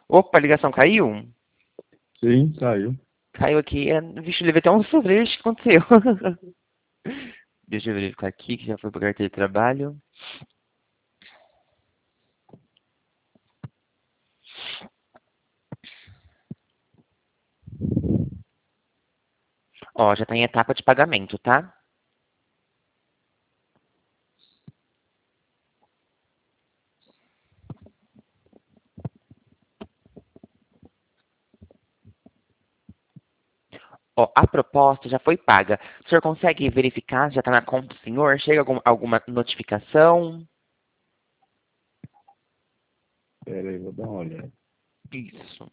Opa, a ligação caiu? Sim, saiu. Caiu aqui. Vixe, eu levei até um sorvete. O que aconteceu? Deixa eu verificar aqui, que já foi para carteira de trabalho. Ó, já tá em etapa de pagamento, tá? Ó, a proposta já foi paga. O senhor consegue verificar se já tá na conta do senhor? Chega alguma notificação? Pera aí, vou dar uma olhada. Isso.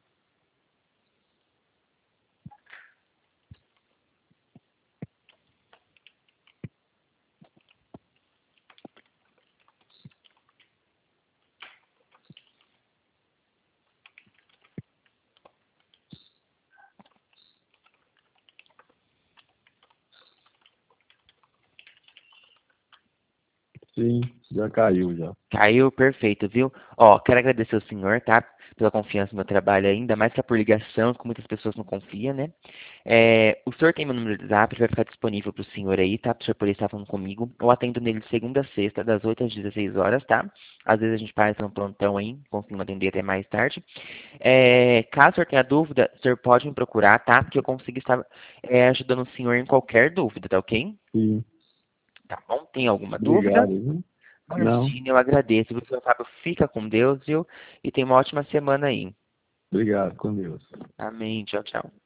Sim, já caiu já. Caiu, perfeito, viu? Ó, quero agradecer ao senhor, tá? Pela confiança no meu trabalho ainda, mais que é por ligação, que muitas pessoas não confiam, né? O senhor tem meu número de zap, ele vai ficar disponível pro senhor aí, tá? Pro senhor poder estar falando comigo. Eu atendo nele de segunda a sexta, das 8 às 16 horas, tá? Às vezes a gente faz um plantão aí, conseguimos atender até mais tarde. Caso o senhor tenha dúvida, o senhor pode me procurar, tá? Que eu consigo estar ajudando o senhor em qualquer dúvida, tá ok? Sim, Tá bom? Tem alguma dúvida? obrigado, viu? Não, Imagina, eu agradeço. Viu, seu Fábio? Fica com Deus, viu? E tenha uma ótima semana aí. obrigado, com Deus. Amém. Tchau, tchau.